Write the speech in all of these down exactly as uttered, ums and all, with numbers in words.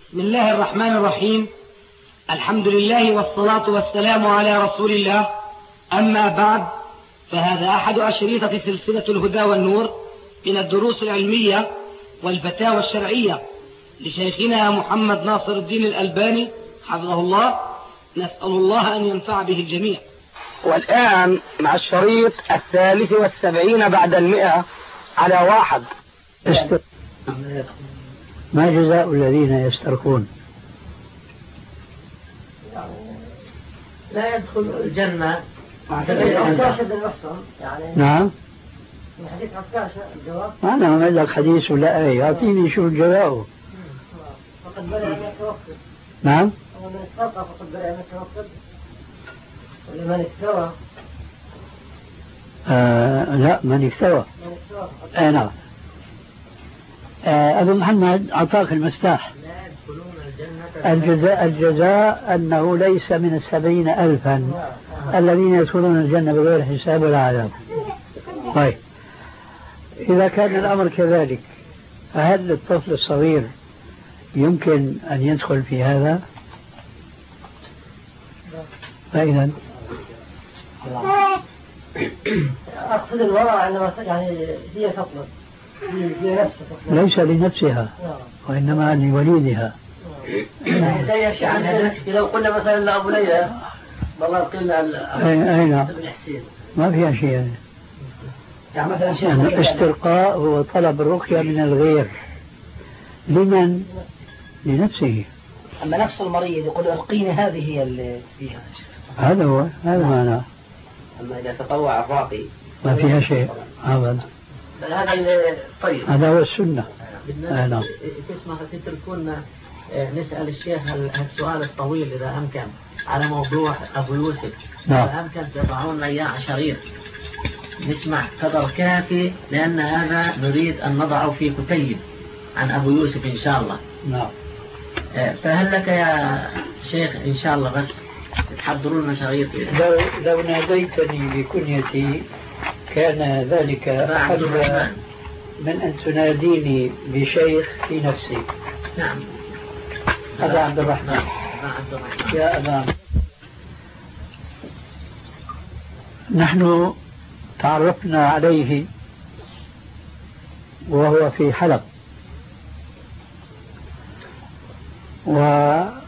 بسم الله الرحمن الرحيم. الحمد لله والصلاة والسلام على رسول الله. أما بعد، فهذا أحد أشريطة سلسلة الهدى والنور من الدروس العلمية والفتاوى الشرعية لشيخنا محمد ناصر الدين الألباني حفظه الله. نسأل الله أن ينفع به الجميع. والآن مع الشريط الثالث والسبعين بعد المئة على واحد. ما جزاء الذين يسترقون؟ لا يدخل الجنة. نعم. من حديث عكاشة الجواب. أنا ما لك حديث ولا أي، أعطيني شو الجواب. فقد بدأ من التوكل. نعم. ومن استطاع فقد بدأ من التوكل. ولمن استوى. آه لا، من استوى. من استوى. آه نعم. آه أبو محمد أعطاك المفتاح. لا يدخلون الجنة. الجزاء الجزاء أنه ليس من السبعين ألفا الذين يدخلون الجنة بغير حساب ولا عذاب. طيب، إذا كان الأمر كذلك، فهل الطفل الصغير يمكن أن يدخل في هذا؟ فإذا أقصد الوضع عندما يعني هي تطلب، هي نفسها تطلب. ليس لنفسها وإنما لوليدها. لا يشي عنها. إذا قلنا مثلا لأبو ليلى والله قلنا أين ما فيها شيء يعني. يعني مثلا شيء الاسترقاء هو طلب الرقية من الغير. لمن؟ لنفسه. أما نفس المريض يقول ألقيني، هذه هي اللي فيها. هذا هو، هذا معناه. أما إذا تطوع الراقي ما فيها شيء أبدا. بل هذا طيب. هذا هو السنة. نعم. تسمح تتركونا نسأل الشيخ السؤال الطويل إذا أمكن على موضوع أبو يوسف. نعم. إذا أمكن تضعون إياه عشرين نسمع قدر كافي، لأن هذا نريد أن نضعه في كتيب عن أبو يوسف إن شاء الله. نعم. فهل لك يا شيخ إن شاء الله بس تحضرون شريط؟ لو, لو ناديتني بكنيتي كان ذلك أحلى من أن تناديني بشيخ في نفسي. نعم. هذا عبد الرحمن. يا أبا، نحن تعرفنا عليه وهو في حلب، وكان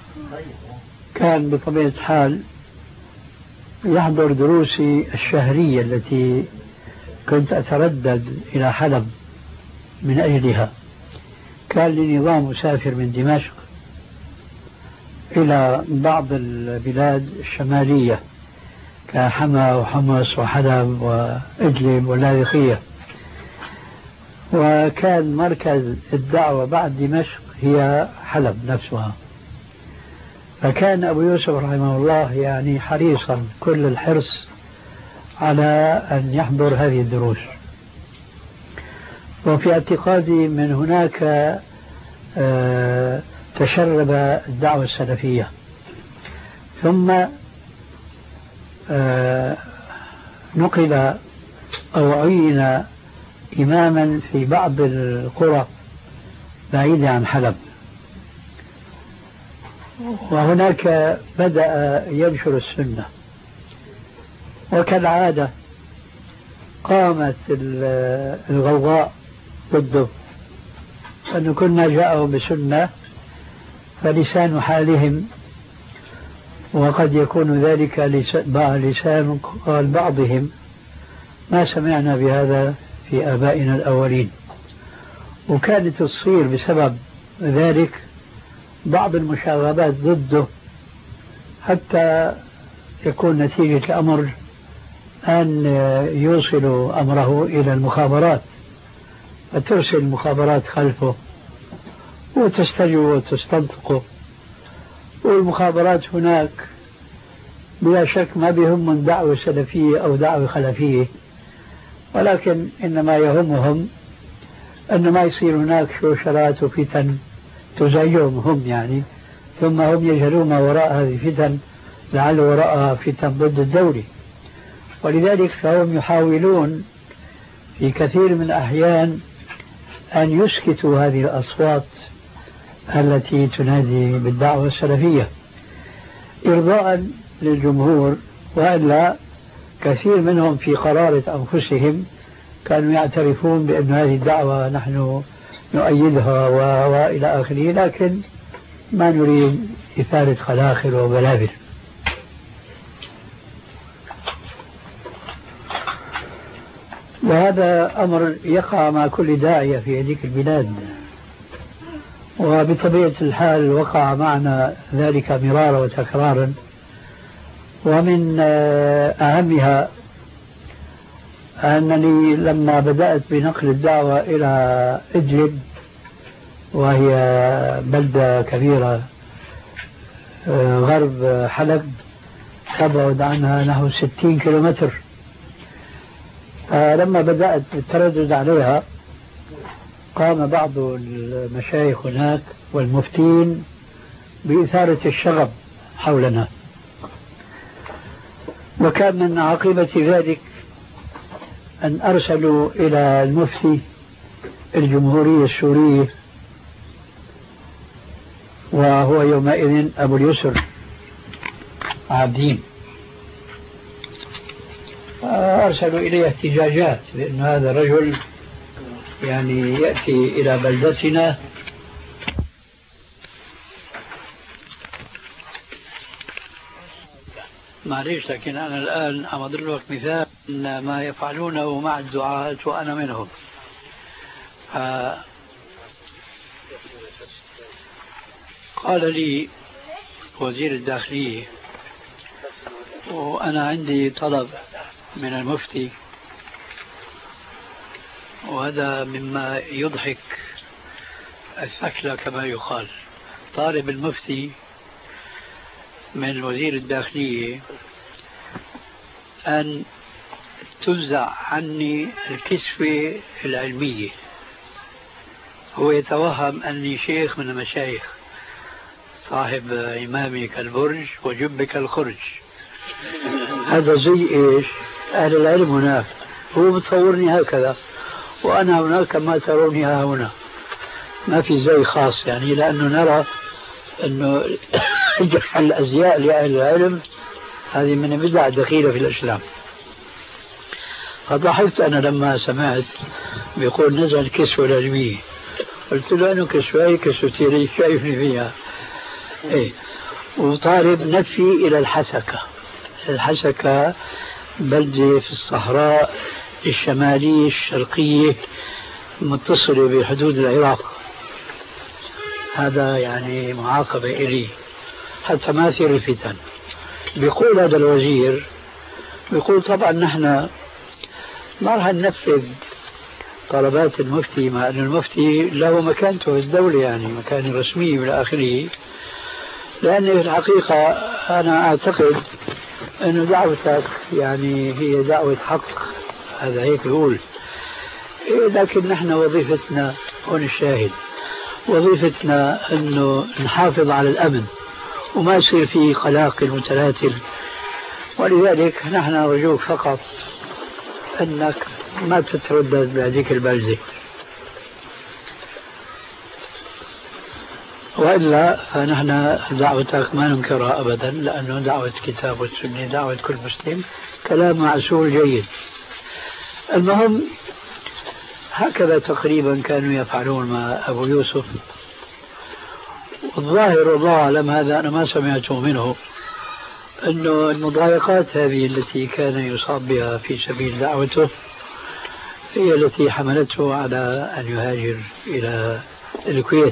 بطبيعة الحال يحضر دروسي الشهرية التي كنت أتردد إلى حلب من أجلها. كان لي نظام مسافر من دمشق إلى بعض البلاد الشمالية كحما وحمص وحلب وإدلب واللاذقية، وكان مركز الدعوة بعد دمشق هي حلب نفسها. فكان أبو يوسف رحمه الله يعني حريصا كل الحرص على أن يحضر هذه الدروس، وفي اعتقادي من هناك تشرب الدعوة السلفية. ثم نقل أو عين إماما في بعض القرى بعيدة عن حلب، وهناك بدأ ينشر السنة. وكالعادة قامت الغوغاء ضده، أن كل ما جاءه بسنة فلسان حالهم، وقد يكون ذلك لسان قال بعضهم ما سمعنا بهذا في آبائنا الأولين. وكانت تصير بسبب ذلك بعض المشاغبات ضده، حتى يكون نتيجة الأمر أن يوصلوا أمره إلى المخابرات، فترسل المخابرات خلفه وتستجوب وتستنطقه. والمخابرات هناك بلا شك ما بهم من دعوة سلفية أو دعوة خلفية، ولكن إنما يهمهم أن ما يصير هناك شوشرات وفتن تزعجهم هم يعني، ثم هم يجهلون ما وراء هذه الفتن لعل وراءها فتن ضد الدولة. ولذلك فهم يحاولون في كثير من الأحيان أن يسكتوا هذه الأصوات التي تنادي بالدعوة السلفية إرضاء للجمهور، وإلا كثير منهم في قرارة أنفسهم كانوا يعترفون بأن هذه الدعوة نحن نؤيدها وإلى آخره، لكن ما نريد إثارة خلاخل وبلابل. وهذا أمر يقع مع كل داعية في هذه البلاد، وبطبيعة الحال وقع معنا ذلك مرارا وتكرارا. ومن أهمها أنني لما بدأت بنقل الدعوة إلى إدلب، وهي بلدة كبيرة غرب حلب تبعد عنها نحو ستين كيلومتر، لما بدأت التردد عليها قام بعض المشايخ هناك والمفتين بإثارة الشغب حولنا، وكان من عاقبة ذلك أن أرسلوا إلى المفتي الجمهورية السورية، وهو يومئذ أبو اليسر عابدين، أرسلوا إليه احتجاجات بأن هذا الرجل يعني يأتي إلى بلدتنا معليش، لكن أنا الآن عم أضرب لك مثال إن ما يفعلونه مع الدعاة وأنا منهم. قال لي وزير الداخلية وأنا عندي طلب من المفتي، وهذا مما يضحك الثكلى كما يقال، طالب المفتي من وزير الداخلية أن تنزع عني الكسوة العلمية. هو يتوهم أني شيخ من المشايخ، صاحب إمامي كالبرج وجب كالخرج. هذا زي إيش؟ أهل العلم هناك، هو بتصورني هكذا وأنا هناك كما تروني ها هنا، ما في زي خاص يعني، لأنه نرى أنه جرح الأزياء لأهل العلم هذه من بدع دخيلة في الإسلام. فضحكت أنا لما سمعت بيقول نزل كسوة العلمية، قلت له أنه كسوة كسوتي لي شايفني فيها إيه. وطالب نفي إلى الحسكة. الحسكة بلدة في الصحراء الشمالية الشرقية متصلة بحدود العراق، هذا يعني معاقبة إلي حتى ما يصير الفتن. بيقول هذا الوزير، بيقول طبعا نحن ما راح ننفذ طلبات المفتي، مع أن المفتي له مكانته في الدولة يعني مكان رسمي إلى آخره، لأن في الحقيقة أنا أعتقد أن دعوتك يعني هي دعوة حق، هذا هيك بيقول. لكن نحن وظيفتنا هون الشاهد، وظيفتنا أنه نحافظ على الأمن وما يصير فيه قلاقل متلاتل، ولذلك نحن نرجوك فقط أنك ما تتردد بهذيك البلدة، وإلا فنحن دعوتك ما ننكرها أبدا، لأنه دعوة كتاب والسنة دعوة كل مسلم، كلام معسول جيد. المهم هكذا تقريبا كانوا يفعلون مع أبو يوسف. الظاهر والله أعلم، هذا أنا ما سمعته منه، أنه المضايقات هذه التي كان يصاب بها في سبيل دعوته هي التي حملته على أن يهاجر إلى الكويت،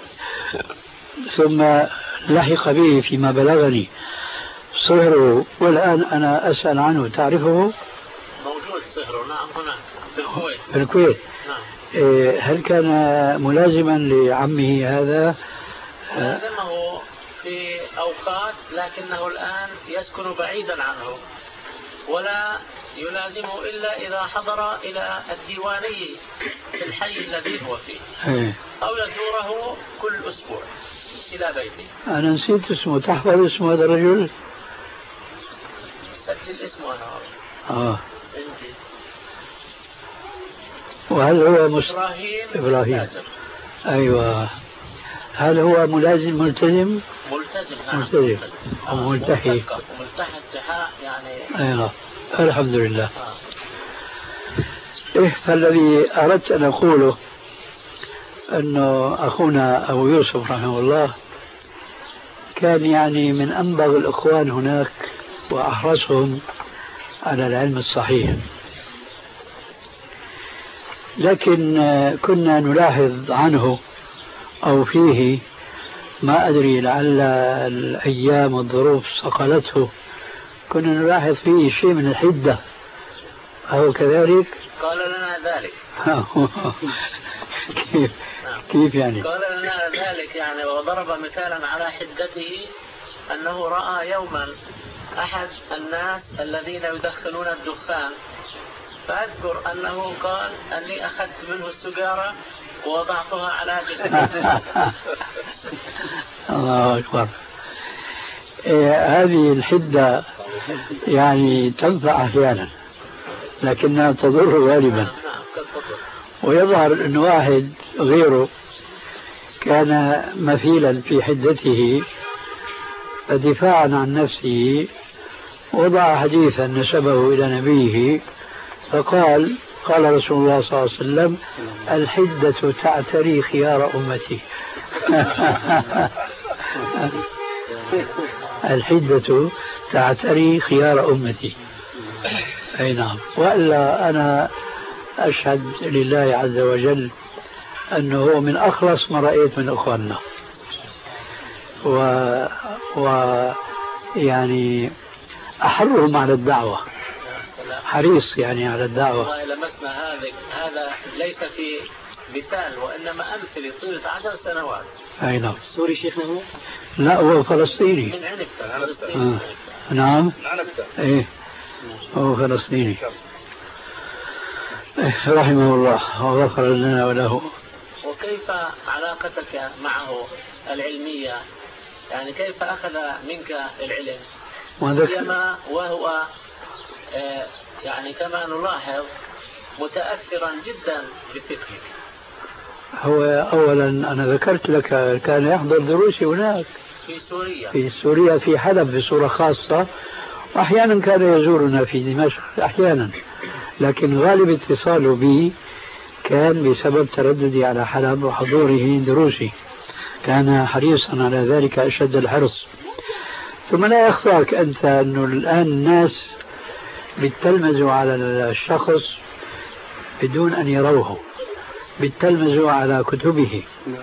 ثم لحق به فيما بلغني صهره، والآن أنا أسأل عنه. تعرفه؟ موجود صهره، نعم، هنا في الكويت. في الكويت، نعم. هل كان ملازما لعمه هذا؟ لازمه في أوقات، لكنه الآن يسكن بعيدا عنه ولا يلازمه إلا إذا حضر إلى الديواني في الحي الذي هو فيه، أو يزوره كل أسبوع إلى بيته. أنا نسيت اسمه، تحفظ اسمه هذا الرجل؟ سجل اسمه أنا. آه. وهل هو مست... إبراهيم إبراهيم. أيوة. هل هو ملازم ملتزم؟ ملتزم نعم. ملتزم أو ملتحي. ملتحي التحاء يعني. أيوة. الحمد لله. آه. إيه فالذي أردت أن أقوله أنه أخونا أبو يوسف رحمه الله كان يعني من أنبغ الإخوان هناك وأحرصهم على العلم الصحيح، لكن كنا نلاحظ عنه أو فيه ما أدري لعل الأيام والظروف صقلته، كنا نلاحظ فيه شيء من الحدة. أو كذلك؟ قال لنا ذلك. كيف؟ كيف يعني؟ قال لنا ذلك يعني، وضرب مثالا على حدته أنه رأى يوما أحد الناس الذين يدخنون الدخان، فأذكر أنه قال أني أخذت منه السجارة ووضعتها على جسمي. الله أكبر. إيه هذه الحدة يعني تنفع أحيانا لكنها تضر غالبا. ويظهر أن واحد غيره كان مثيلا في حدته فدفاعا عن نفسه وضع حديثا نسبه إلى نبيه فقال قال رسول الله صلى الله عليه وسلم الحدة تعتري خيار أمتي. الحدة تعتري خيار أمتي. أي نعم. وإلا أنا أشهد لله عز وجل أنه هو من أخلص ما رأيت من أخواننا، و... و يعني أحرهم على الدعوة، حريص يعني على الدعوة. والله لمسنا هذا هذا ليس في مثال وإنما أمثلة طيلة عشر سنوات. أي نعم. سوري شيخنا هو؟ لا هو فلسطيني. من عنبته. آه. نعم. إيه هو فلسطيني. إيه رحمه الله وغفر لنا وله. وكيف علاقتك معه العلمية؟ يعني كيف أخذ منك العلم؟ كما وهو آه يعني كما نلاحظ متأثرا جدا بفكرك. هو أولا أنا ذكرت لك كان يحضر دروسي هناك في سوريا في سوريا في حلب بصورة خاصة، وأحيانا كان يزورنا في دمشق أحيانا، لكن غالب اتصاله بي كان بسبب ترددي على حلب وحضوره دروسي، كان حريصا على ذلك أشد الحرص. ثم لا يخفاك أنت أنه الآن الناس بيتلمذوا على الشخص بدون أن يروه، بيتلمذوا على كتبه.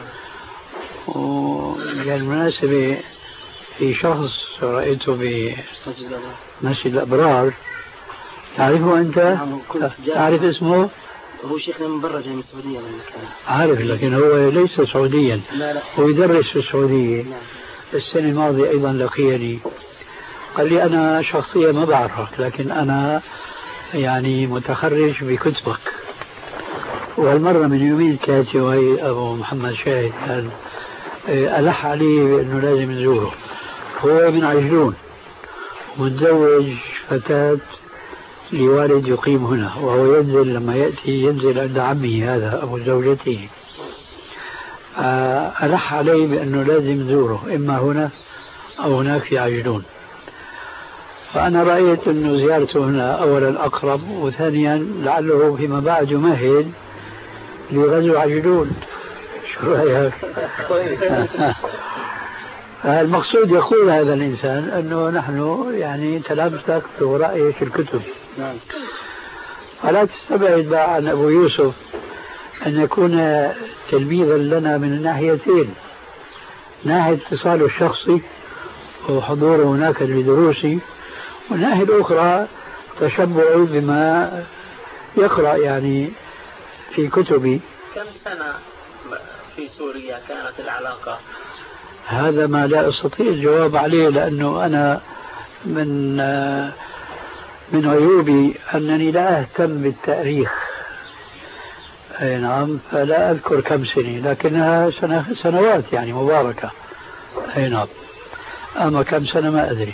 وبالمناسبة في شخص رأيته بمسجد الأبرار، تعرفه أنت؟ تعرف اسمه؟ هو شيخنا من برا جاي من السعودية. عارف، لكن هو ليس سعوديا، هو يدرس في السعودية. السنة الماضية أيضا لقيني قال لي أنا شخصيا ما بعرفك لكن أنا يعني متخرج بكتبك. وهالمرة من يومين كاتي وهي أبو محمد شاهد كان ألح عليه بأنه لازم نزوره. هو من عجلون متزوج فتاة لوالد يقيم هنا، وهو ينزل لما يأتي ينزل عند عمه هذا أبو زوجته. ألح عليه بأنه لازم نزوره إما هنا أو هناك في عجلون. فأنا رأيت أنه زيارته هنا أولا أقرب، وثانيا لعله فيما بعد يمهد لغزو عجلون. شو رأيك؟ المقصود يقول هذا الإنسان أنه نحن يعني تلامسك في وراء في الكتب. فلا تستبعد عن أبو يوسف أن يكون تلميذا لنا من الناحيتين، ناحية اتصاله الشخصي وحضوره هناك لدروسي، والناحية الأخرى تشبعه بما يقرأ يعني في كتبي. كم سنة في سوريا كانت العلاقة؟ هذا ما لا أستطيع الجواب عليه، لأنه أنا من من عيوبي أنني لا أهتم بالتاريخ. أي نعم، فلا أذكر كم سنة، لكنها سنة سنوات يعني مباركة. أي نعم، أما كم سنة ما أدري.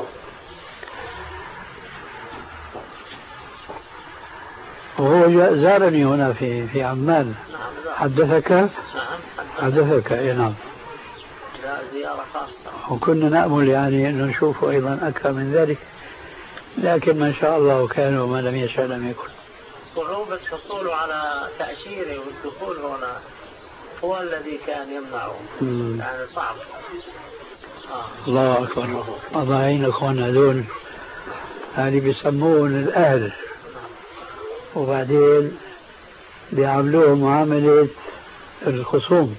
وهو زارني هنا في في عمان. حدثك؟ حدثك. أي نعم. لا زيارة خاصة. وكنا نأمل يعني أن نشوفه أيضا أكثر من ذلك، لكن ما شاء الله كان وما لم يشاء لم يكن. صعوبة الحصول على تأشيرة والدخول هنا هو الذي كان يمنعه. مم. يعني صعب. آه. الله أكبر. أضاعين أخوان هذول هذه بيسمون الأهل، وبعدين بيعاملوهم معاملة الخصوم.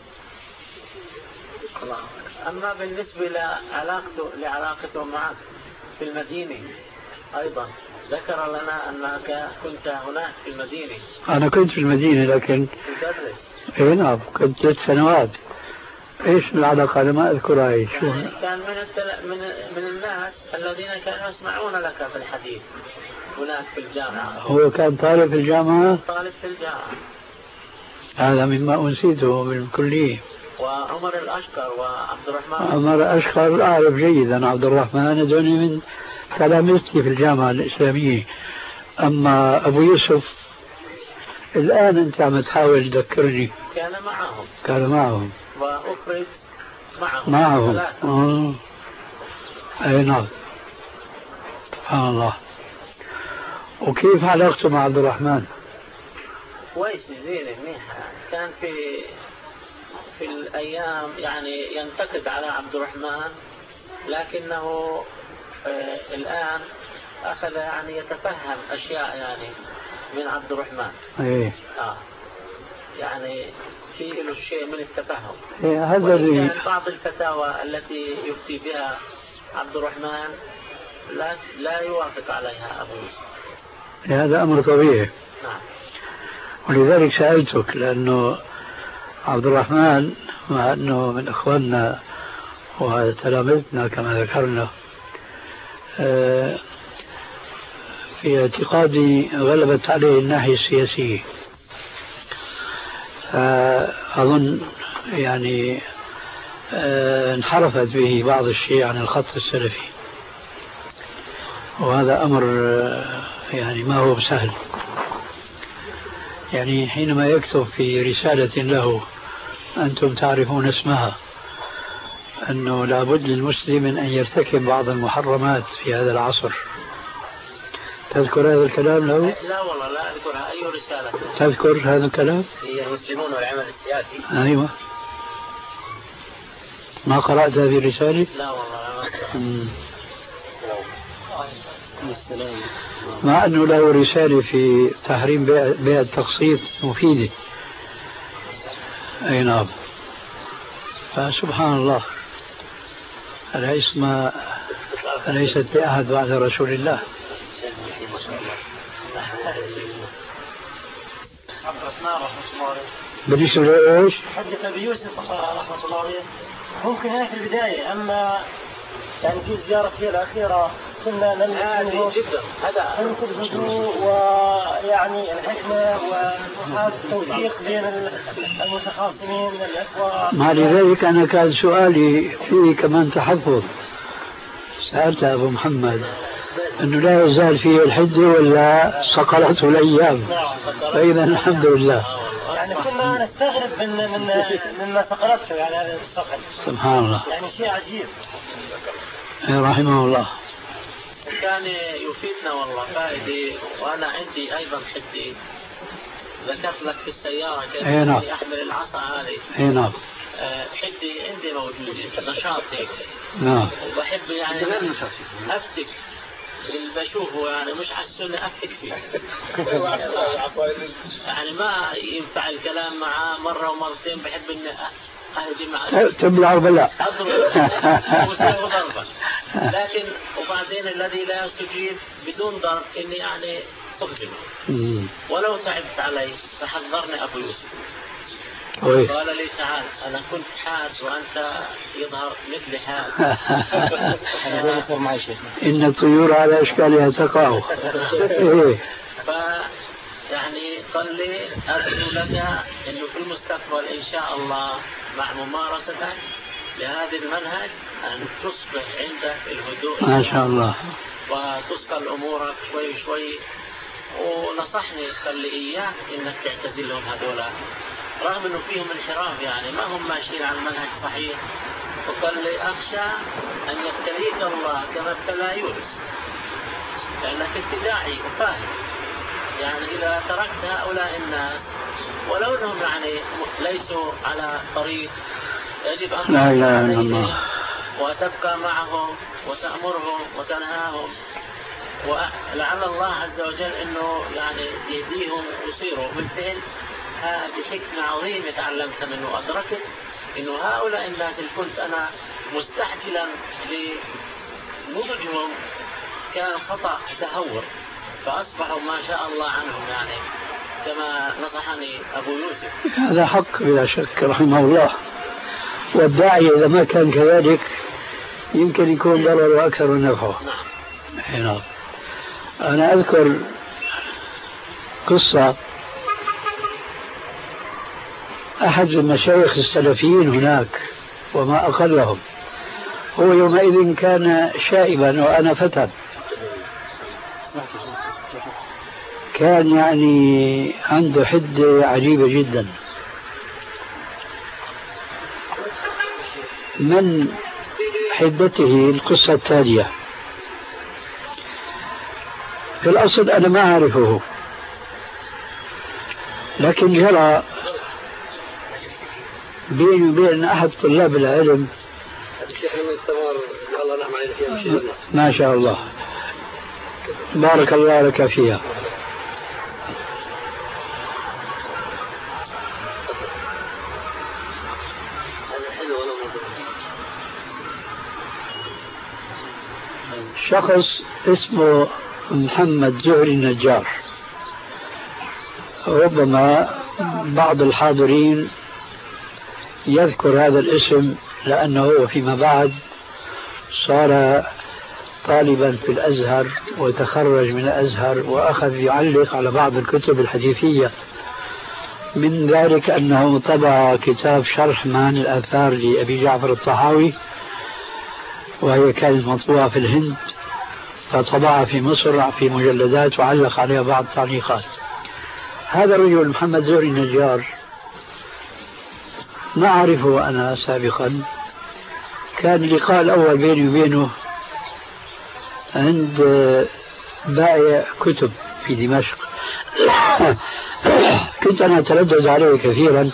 أما بالنسبة لعلاقته لعلاقته معك في المدينة أيضا ذكر لنا أنك كنت هناك في المدينة. أنا كنت في المدينة لكن تدرس. إيه نعم كنت ثلاث سنوات. إيش العلاقة؟ أنا ما أذكرها. إيش يعني كان من التل... من من الناس الذين كانوا يسمعون لك في الحديث هناك في الجامعة. هو كان طالب في الجامعة؟ طالب في الجامعة. هذا مما أنسيته بالكلية. وعمر الأشقر وعبد الرحمن. عمر الأشقر أعرف جيدا. عبد الرحمن هذول من تلامذتي في الجامعة الإسلامية. أما أبو يوسف الآن أنت عم تحاول تذكرني. كان معهم. كان معهم. وأخرج معهم. معهم. آه. أي نعم. سبحان الله. وكيف علاقته مع عبد الرحمن؟ كويس زين منيحة. كان في في الأيام يعني ينتقد على عبد الرحمن، لكنه آه الآن أخذ يعني يتفهم أشياء يعني من عبد الرحمن. إيه. آه يعني في له شيء من التفهم. إيه هذا اللي بعض الفتاوى التي يفتي بها عبد الرحمن لا لا يوافق عليها أبو يوسف. هذا أمر طبيعي. نعم. ولذلك سألتك لأنه عبد الرحمن مع أنه من إخواننا وتلامذتنا كما ذكرنا، في اعتقادي غلبت عليه الناحية السياسية، أظن يعني انحرفت به بعض الشيء عن الخط السلفي، وهذا أمر يعني ما هو سهل. يعني حينما يكتب في رسالة له أنتم تعرفون اسمها أنه لابد للمسلم أن يرتكب بعض المحرمات في هذا العصر، تذكر هذا الكلام له؟ لا والله لا أذكرها. أي رسالة تذكر هذا الكلام؟ هي المسلمون والعمل السياسي. أيوة. ما قرأت هذه الرسالة؟ لا والله ما مع أنه له رسالة في تحريم بيع التقسيط مفيدة. أي نعم. فسبحان الله، العصمة ليست لأحد بعد رسول الله. بالنسبة لإيش؟ حدث أبي يوسف رحمة الله عليه ممكن هاي في البداية، أما يعني في زيارة هي الأخيرة كنا ننتبه جدا هذا الهدوء ويعني الحكمة وهذا التوفيق بين المتخاصمين من الأخوة. مع لذلك أنا كان سؤالي فيه كمان تحفظ. سألت أبو محمد أنه لا يزال فيه الحدة ولا صقلته الأيام، فإذا الحمد لله. يعني كنا نستغرب من من مما صقلته يعني هذا الصقل. سبحان الله. يعني شيء عجيب. رحمه الله. كان يفيدنا والله فائدة. وأنا عندي أيضا حدي ذكرت لك في السيارة كيف نعم. أحمل العصا هذه. اي نعم. حدي عندي موجودة نشاط هيك. نعم. وبحب يعني أفتك اللي بشوفه يعني مش على السنة أفتك فيه. يعني ما ينفع الكلام معاه مرة ومرتين، بحب إني تبلع وبلع. لكن وبعدين الذي لا يستجيب بدون ضرب إني يعني أخدمه ولو تعبت عليه. فحذرني أبو يوسف قال لي تعال أنا كنت حاد وأنت يظهر مثل حاد. إن الطيور على أشكالها تقع. يعني قال لي أرجو لك أنه في المستقبل إن شاء الله مع ممارستك لهذا المنهج أن تصبح عندك الهدوء ما شاء الله وتسقل أمورك شوي شوي. ونصحني قال لي إياك إنك تعتزلهم هذولا رغم أنه فيهم انحراف، يعني ما هم ماشيين على المنهج صحيح، وقال لي أخشى أن يبتليك الله كما ابتلى يونس، لأنك ابتداعي وفاهم. يعني إذا تركت هؤلاء الناس ولو أنهم يعني ليسوا على طريق يجب أن لا إله إلا الله وتبقى معهم وتأمرهم وتنهاهم، ولعل الله عز وجل أنه يعني يهديهم ويصيروا بالفعل. هذه حكمة عظيمة تعلمت منه وأدركت أنه هؤلاء الناس اللي كنت أنا مستعجلا لنضجهم كان خطأ تهور، فأصبحوا ما شاء الله عنهم يعني كما نصحني أبو يوسف. هذا حق بلا شك رحمه الله. والداعي إذا ما كان كذلك يمكن يكون ضرر أكثر من نفعه. نعم. أنا أذكر قصة أحد المشايخ السلفيين هناك وما أقلهم، هو يومئذ كان شائبا وأنا فتى، كان يعني عنده حدة عجيبة جدا. من حدته القصة التالية. في الأصل أنا ما أعرفه، لكن جرى بيني وبين أحد طلاب العلم ما شاء الله بارك الله لك فيها. شخص اسمه محمد زهري النجار، ربما بعض الحاضرين يذكر هذا الاسم لأنه فيما بعد صار طالبا في الأزهر وتخرج من الأزهر وأخذ يعلق على بعض الكتب الحديثية، من ذلك أنه طبع كتاب شرح معاني الآثار لأبي جعفر الطحاوي، وهي كانت مطبوعة في الهند فطبعها في مصر في مجلدات وعلق عليها بعض التعليقات. هذا الرجل محمد زهري النجار ما أعرفه أنا سابقا، كان اللقاء الأول بيني وبينه عند بائع كتب في دمشق. كنت أنا أتردد عليه كثيرا،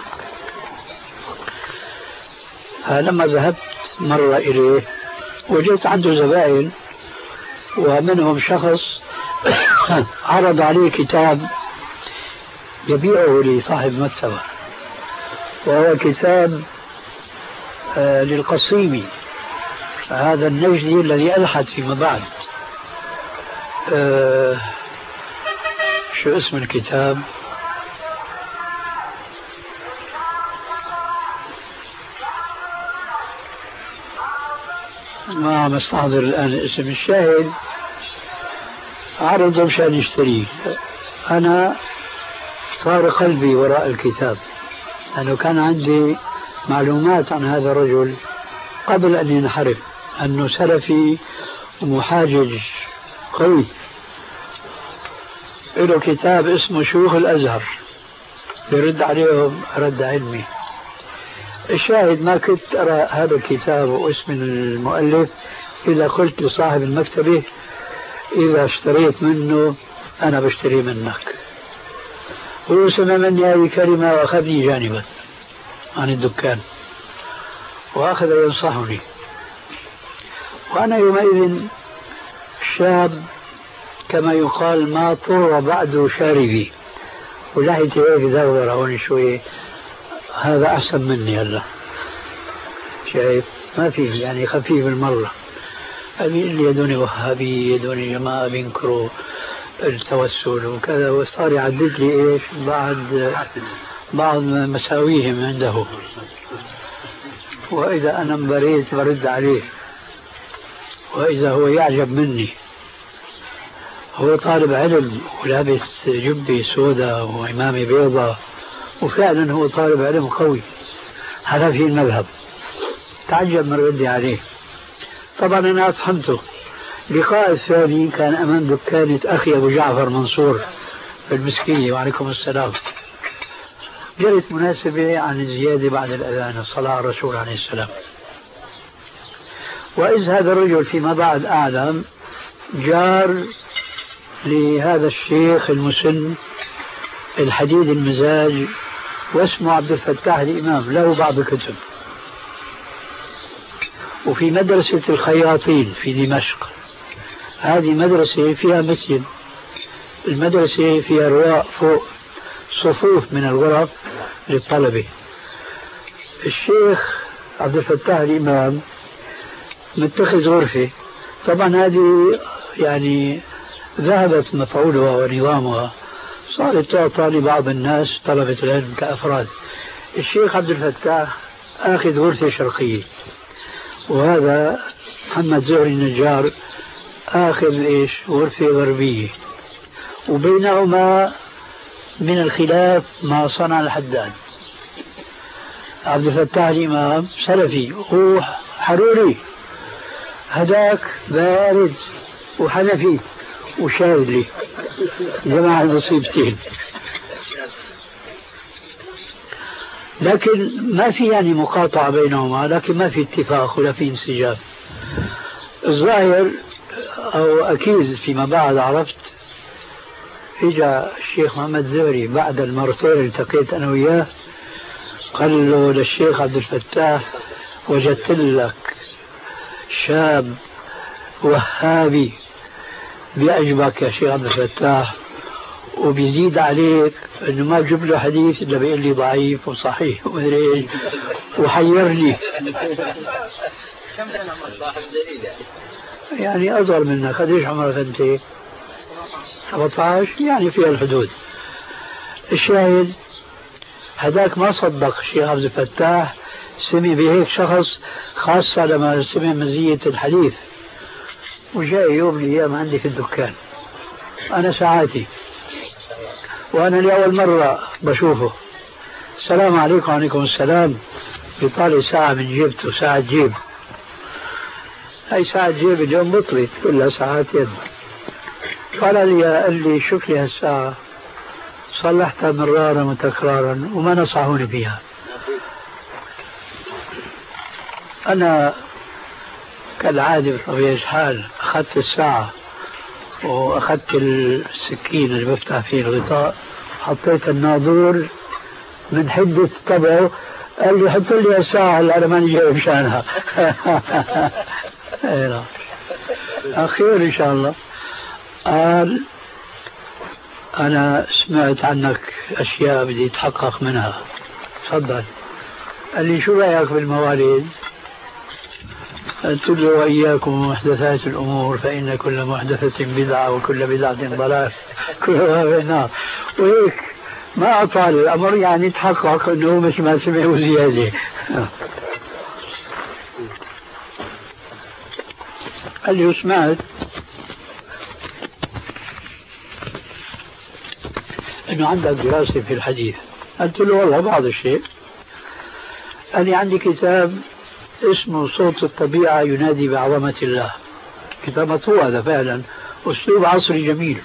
فلما ذهبت مرة إليه وجدت عنده زبائن، ومنهم شخص عرض عليه كتاب يبيعه لصاحب المكتبة، وهو كتاب آه للقصيمي، هذا النجدي الذي ألحد فيما بعد. آه شو اسم الكتاب؟ ما مستحضر الآن اسم. الشاهد عرضه مشان يشتريه، أنا طار قلبي وراء الكتاب لأنه كان عندي معلومات عن هذا الرجل قبل أن ينحرف، أنه سلفي ومحاجج قوي، له كتاب اسمه شيوخ الأزهر يرد عليهم رد علمي. الشاهد ما كنت أرى هذا الكتاب واسم المؤلف إذا قلت لصاحب المكتبة إذا اشتريت منه أنا بشتري منك. هو سمع مني هذه كلمة وأخذني جانبا عن الدكان وأخذ ينصحني، وأنا يومئذ شاب كما يقال ما طر بعد شاربي، ولحيتي هيك دورة هون شوي، هذا أحسن مني هلا شايف ما في يعني خفيف المرة. أبي اللي يدوني وهابي يدوني جماعة بينكروا التوسل وكذا، وصار يعدد لي إيش بعد بعض مساويهم عنده، وإذا أنا انبريت برد عليه، وإذا هو يعجب مني. هو طالب علم ولابس جبي سوداء وإمامة بيضاء، وفعلا هو طالب علم قوي هذا في المذهب. تعجب من ردي عليه. طبعا أنا أفهمته. اللقاء الثاني كان أمام دكانة أخي أبو جعفر منصور في المسكية، وعليكم السلام. جرت مناسبة عن الزيادة بعد الأذان، الصلاة على الرسول عليه السلام. وإذ هذا الرجل فيما بعد أعلم جار لهذا الشيخ المسن الحديد المزاج، واسمه عبد الفتاح الإمام، له بعض الكتب. وفي مدرسة الخياطين في دمشق، هذه مدرسة فيها مسجد، المدرسة فيها رواق فوق صفوف من الغرف للطلبة. الشيخ عبد الفتاح الإمام متخذ غرفة، طبعا هذه يعني ذهبت مفعولها ونظامها، صارت تعطى لبعض الناس طلبة العلم كأفراد. الشيخ عبد الفتاح آخذ غرفة شرقية، وهذا محمد زهري النجار آخذ إيش غرفة غربية، وبينهما من الخلاف ما صنع الحداد. عبد الفتاح الإمام سلفي، هو حروري، هداك بارد وحنفي وشاذلي، جماعة المصيبتين. لكن ما في يعني مقاطعة بينهما، لكن ما في اتفاق ولا في انسجام. الظاهر أو أكيد فيما بعد عرفت، إجا الشيخ محمد زهري بعد المرتين اللي التقيت أنا وياه، قال له للشيخ عبد الفتاح وجدت لك شاب وهابي بيعجبك يا شيخ عبد الفتاح، وبيزيد عليك انه ما بجيب له حديث الا بيقول لي ضعيف وصحيح ومدري ايش، وحيرني. كم سنة عمر صاحب زهيدة؟ يعني اصغر منك. قديش عمرك انت؟ سبعة عشر، يعني في الحدود. الشاهد هذاك ما صدق الشيخ عبد الفتاح، سمع بهيك شخص، خاصة لما سمع مزية الحديث. وجاء يوم من الأيام عندي في الدكان، أنا ساعاتي، وأنا لأول مرة بشوفه، السلام عليكم. وعليكم السلام. بيطالي ساعة من جيبته، ساعة جيب، هاي ساعة جيب اليوم بطلت كلها ساعات يد. قال لي قال لي شوف لي هالساعة، صلحتها مرارا وتكرارا وما نصحوني فيها. أنا كالعادة بطبيعة الحال أخذت الساعة وأخذت السكين اللي بفتح فيه الغطاء، حطيت الناظور من حدة طبعه، قال لي حط لي الساعة اللي أنا ماني جايب شانها. أخير إن شاء الله. قال أنا سمعت عنك أشياء بدي أتحقق منها، تفضل. قال لي شو رأيك بالمواليد؟ قلت له وإياكم ومحدثات الأمور فإن كل محدثة بدعة وكل بدعة ضلال كلها في النار. وهيك ما أطال الأمر، يعني تحقق أنه مش ما سمعه زيادة. قال لي سمعت أنه عندك دراسة في الحديث. قلت له والله بعض الشيء. قال لي عندي كتاب اسمه صوت الطبيعة ينادي بعظمة الله، كتاب مطبوع هذا فعلا، أسلوب عصري جميل،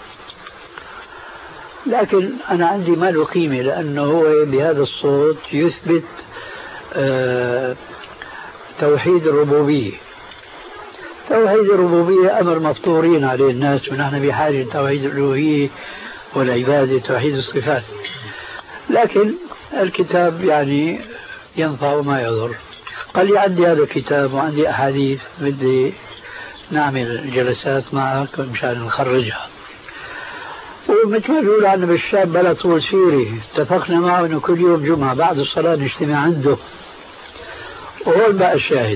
لكن أنا عندي ما له قيمة، لأنه هو بهذا الصوت يثبت آه توحيد الربوبية. توحيد الربوبية أمر مفطورين عليه الناس، ونحن بحاجة توحيد الألوهية والعبادة، توحيد الصفات. لكن الكتاب يعني ينفع وما يضر. قال لي عندي هذا الكتاب وعندي أحاديث بدي نعمل جلسات معك مشان نخرجها. ومثل ما بيقول عنا بالشاب بلا طول سيري، اتفقنا معه انه كل يوم جمعة بعد الصلاة نجتمع عنده. وهون بقى الشاهد،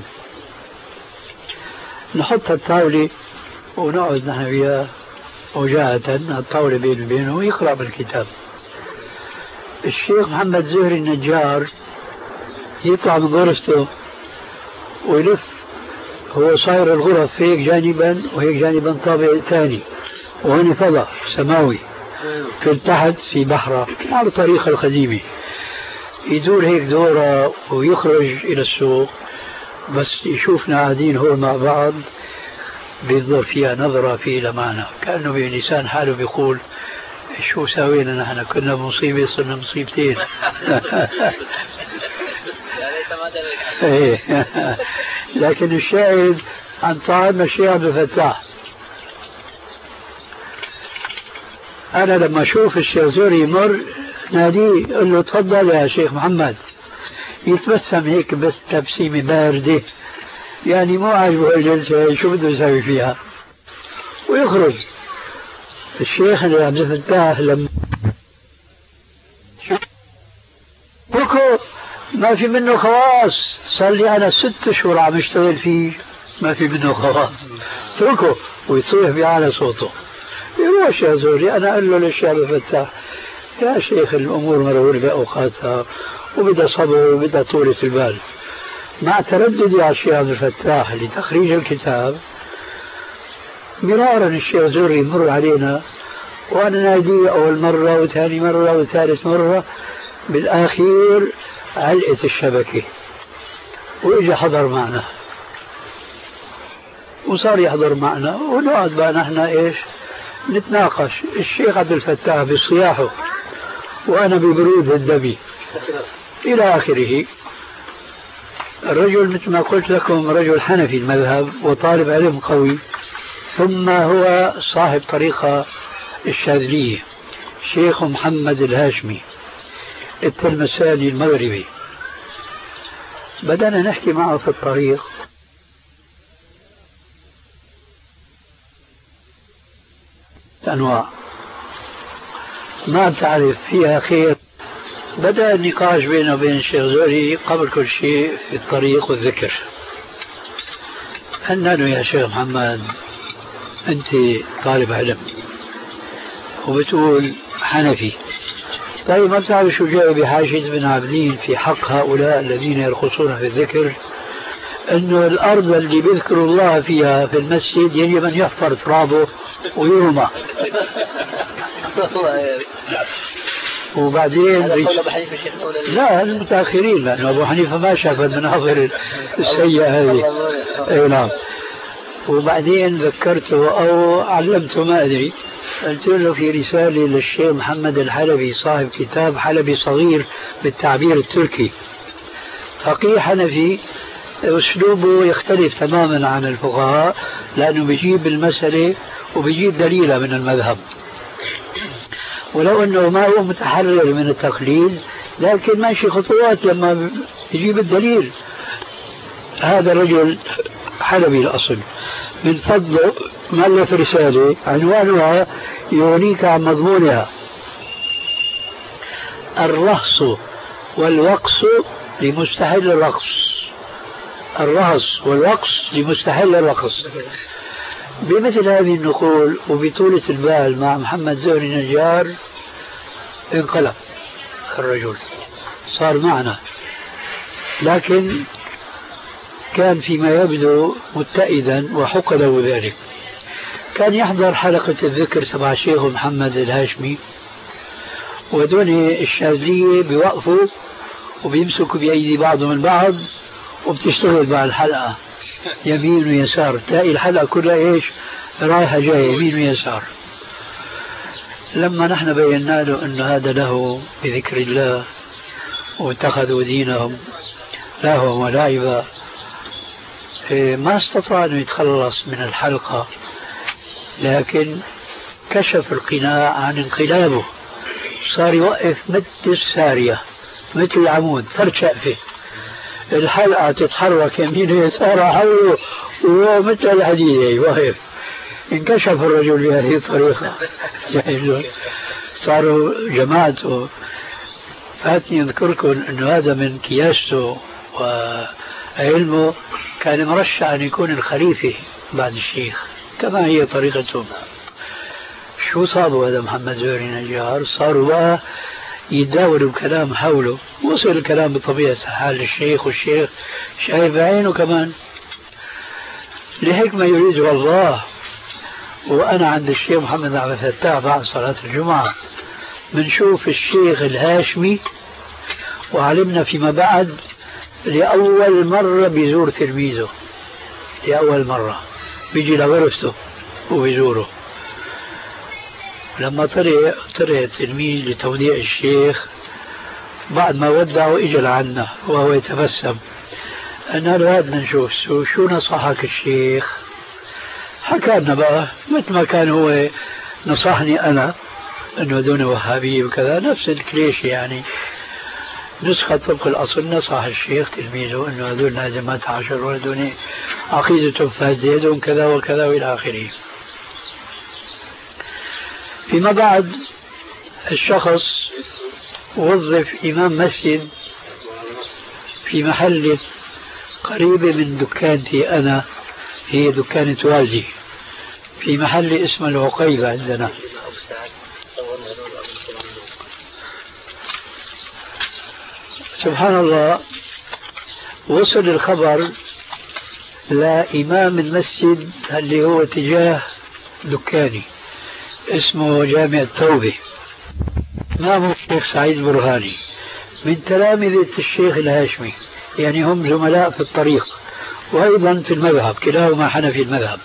نحط الطاولة ونقعد نحن وياه وجاهة، الطاولة بينه وبينه ويقرأ بالكتاب. الشيخ محمد زهري النجار يطلع من غرفته ويلف، هو صاير الغرف هيك جانبا وهيك جانبا طابق ثاني، وهنا فضاء سماوي في تحت في بحرة على الطريقة القديمة، يدور هيك دورة ويخرج إلى السوق، بس يشوفنا قاعدين هو مع بعض بينظر فيها نظرة في لمعنا، كأنه بلسان حاله بيقول شو سوينا نحن، كنا بمصيبة صرنا مصيبتين. لكن الشاهد عن طعام الشيخ عبد الفتاح. أنا لما أشوف الشيخ زوري يمر ناديه قل له تفضل يا شيخ محمد، يتبسم هيك بس تبسيمة باردة، يعني مو عاجبه الجلسة شو بده يسوي فيها ويخرج. الشيخ عبد الفتاح لما بكو ما في منه خواص، صار لي أنا ست شهور عم اشتغل فيه ما في منه خواص، اتركه ويصيح بأعلى صوته. يروح الشيخ زوري أنا أقول له للشيخ عبد الفتاح يا شيخ الأمور مرورة بأوقاتها وبدأ صبر وبدأ طولة البال. مع ترددي على الشيخ عبد الفتاح لتخريج الكتاب مرارا الشيخ زوري يمر علينا وأنا ناديه أول مرة وثاني مرة وثالث مرة، بالآخير علقت الشبكة وإجا حضر معنا وصار يحضر معنا ونقعد بقى نحن إيش نتناقش، الشيخ عبد الفتاح بصياحه وأنا ببرود الدمي إلى آخره. الرجل مثل ما قلت لكم رجل حنفي المذهب وطالب علم قوي، ثم هو صاحب طريقة الشاذلية، شيخ محمد الهاشمي التلمساني المغربي. بدأنا نحكي معه في الطريق أنواع ما بتعرف فيها خير. بدأ النقاش بينه وبين الشيخ زوري قبل كل شيء في الطريق والذكر. قلنا له يا شيخ محمد أنت طالب علم وبتقول حنفي، طيب ما بتعرف شو جاء بحاجة بن عابدين في حق هؤلاء الذين يرخصون في الذكر أنه الأرض اللي بيذكروا الله فيها في المسجد يجب أن يحفر ترابه ويرمى. وبعدين لا المتأخرين لأنه أبو حنيفة ما شاف المناظر السيئة هذه. أي نعم. وبعدين ذكرته أو علمته ما أدري، قلت له في رسالة للشيخ محمد الحلبي صاحب كتاب حلبي صغير بالتعبير التركي، فقيه حنفي أسلوبه يختلف تماما عن الفقهاء لأنه بيجيب المسألة وبيجيب دليلة من المذهب، ولو أنه ما هو متحرر من التقليد لكن ماشي خطوات لما يجيب الدليل. هذا الرجل حلبي الأصل من فضله مؤلف رسالة عنوانها يغنيك عن مضمونها: الرهص والوقص لمستحل الرقص، الرهص والوقص لمستحل الرقص. بمثل هذه النقول وبطولة البال مع محمد زهري نجار انقلب الرجل، صار معنا، لكن كان فيما يبدو متئدا وحق له ذلك. كان يحضر حلقة الذكر تبع الشيخ محمد الهاشمي، ودون الشاذلية بيوقفوا وبيمسكوا بأيدي بعضهم البعض وبتشتغل مع الحلقة يمين ويسار، تلاقي الحلقة كلها ايش رايحة جاية يمين ويسار. لما نحن بينا له أن هذا له بذكر الله واتخذوا دينهم لهوا ولعبا، ما استطاع أن يتخلص من الحلقة، لكن كشف القناع عن انقلابه، صار يوقف مثل السارية مثل العمود فرد شقفة، الحلقة تتحرك يمين ويسار حوله وهو مثل الحديد واقف. انكشف الرجل بهذه الطريقة، صاروا جماعته. فاتني أذكركم أنه هذا من كياسته وعلمه كان مرشح أن يكون الخليفة بعد الشيخ كما هي طريقته. شو صابوا هذا محمد زهري نجار؟ صاروا بقى يتداولوا الكلام حوله، وصل الكلام بطبيعة حال الشيخ، والشيخ شايف بعينه كمان لحكمة يريدها الله. وأنا عند الشيخ محمد عبد الفتاح بعد صلاة الجمعة بنشوف الشيخ الهاشمي، وعلمنا فيما بعد لأول مرة بيزور تلميذه، لأول مرة بيجي لغرفته وبيزوره. لما طلع طلع التلميذ لتوديع الشيخ بعد ما ودعه اجى لعنا وهو يتبسم، أنا بدنا نشوف شو نصحك الشيخ. حكى لنا بقى مثل ما كان هو نصحني أنا أنه دون وهابية وكذا، نفس الكليشة يعني نسخة طبق الأصل. نصح الشيخ تلميذه أنه هذول لازم ما تعاشر ودون عقيدتهم فاسدة دون كذا وكذا وإلى آخره. فيما بعد الشخص وظف إمام مسجد في محل قريبة من دكانتي أنا، هي دكانة والدي، في محل اسمه العقيبة عندنا. سبحان الله، وصل الخبر لإمام المسجد اللي هو تجاه دكاني، اسمه جامع التوبة، إمامه الشيخ سعيد برهاني من تلامذة الشيخ الهاشمي، يعني هم زملاء في الطريق وأيضا في المذهب، كلاهما حنفي المذهب.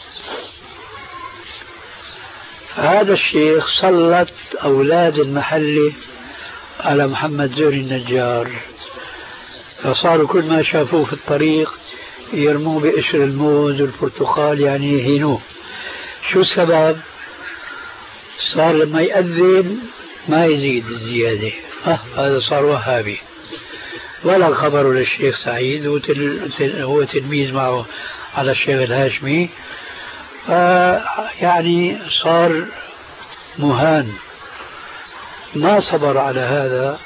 هذا الشيخ سلط أولاد المحلة على محمد زوري النجار، فصاروا كل ما شافوه في الطريق يرموه بقشر الموز والبرتقال، يعني يهينوه. شو السبب؟ صار لما يأذن ما يزيد الزيادة، أه هذا صار وهابي. ولا خبره للشيخ سعيد، هو تلميذ معه على الشيخ الهاشمي، يعني صار مهان. ما صبر على هذا،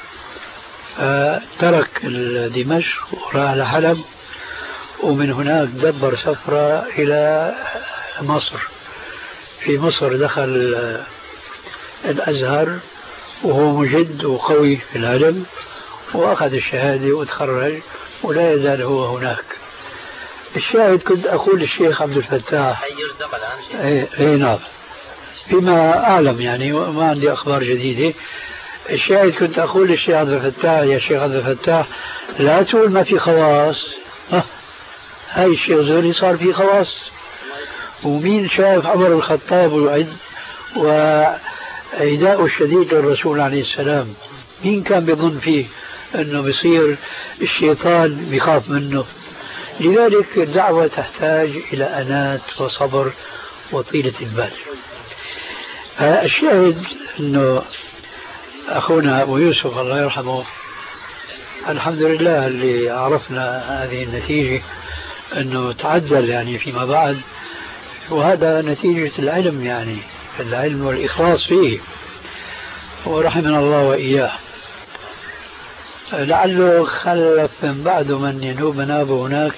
ترك دمشق وراح لحلب، ومن هناك دبر سفرة إلى مصر. في مصر دخل الأزهر وهو مجد وقوي في العلم، وأخذ الشهادة وتخرج، ولا يزال هو هناك. الشاهد كنت أقول للشيخ عبد الفتاح، ايه ايه نعم، فيما أعلم يعني ما عندي أخبار جديدة. الشاهد كنت أقول للشيخ عبد الفتاح، يا شيخ عبد الفتاح لا تقول ما في خواص، ها هاي الشيخ زوري صار في خواص. ومين شاف عمر الخطاب وعد وعداء الشديد للرسول عليه السلام، مين كان بيظن فيه أنه بيصير الشيطان بيخاف منه؟ لذلك الدعوة تحتاج إلى أنات وصبر وطيلة البال. الشاهد أنه أخونا أبو يوسف الله يرحمه، الحمد لله اللي عرفنا هذه النتيجة أنه تعدل يعني فيما بعد، وهذا نتيجة العلم، يعني العلم والإخلاص فيه، ورحمنا الله وإياه. لعله خلف من بعده من ينوب منابه هناك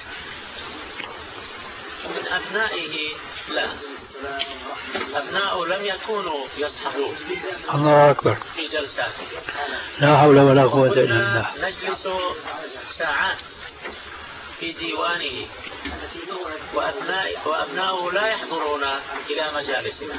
من أبنائه. لا، أبناؤه لم يكونوا يصحبون. الله أكبر. في جلساته لا حول ولا قوة إلا بالله. نجلس ساعات في ديوانه، وأبناء وأبناؤه لا يحضرون إلى مجالسنا،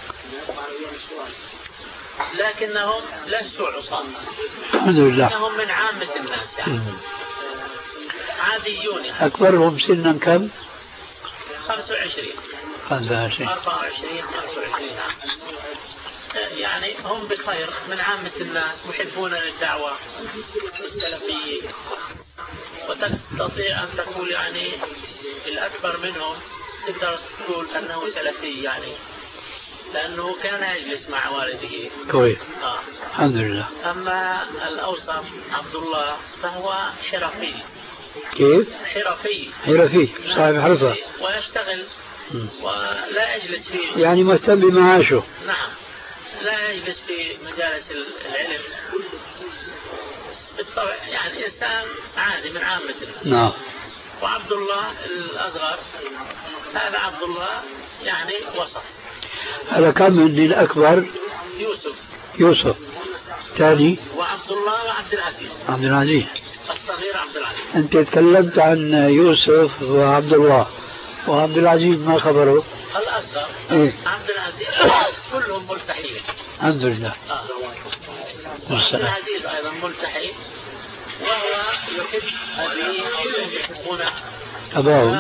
لكنهم لسوا عصاة، الحمد لله، إنهم من عامة الناس يعني عاديون يعني. أكبرهم سنا كم؟ خمسة وعشرين خمسة وعشرين أربعة وعشرين خمسة وعشرين عام، يعني هم بخير من عامة الناس، محبون للدعوة السلفية، وتستطيع أن تقول يعني الأكبر منهم تقدر تقول أنه سلفي يعني، لأنه كان يجلس مع والده. كويس. آه. الحمد لله. أما الأوسط عبد الله فهو حرفي. كيف؟ حرفي. حرفي صاحب حرفة. ويشتغل ولا يجلس في، يعني مهتم بمعاشه. نعم، لا يجلس في مجالس العلم بالطبع، يعني إنسان عادي من عامة الناس. نعم. وعبد الله الأصغر هذا عبد الله يعني وسط. هذا كم من الأكبر؟ يوسف. يوسف. ثاني؟ وعبد الله وعبد العزيز. عبد العزيز. الصغير عبد العزيز. أنت تكلمت عن يوسف وعبد الله، وعبد العزيز ما خبره؟ الأصغر. إيه؟ عبد العزيز كلهم ملتحين. الحمد لله. آه. عبد العزيز أيضا ملتحي، وهو يحب أبيه ويحبون أباهم،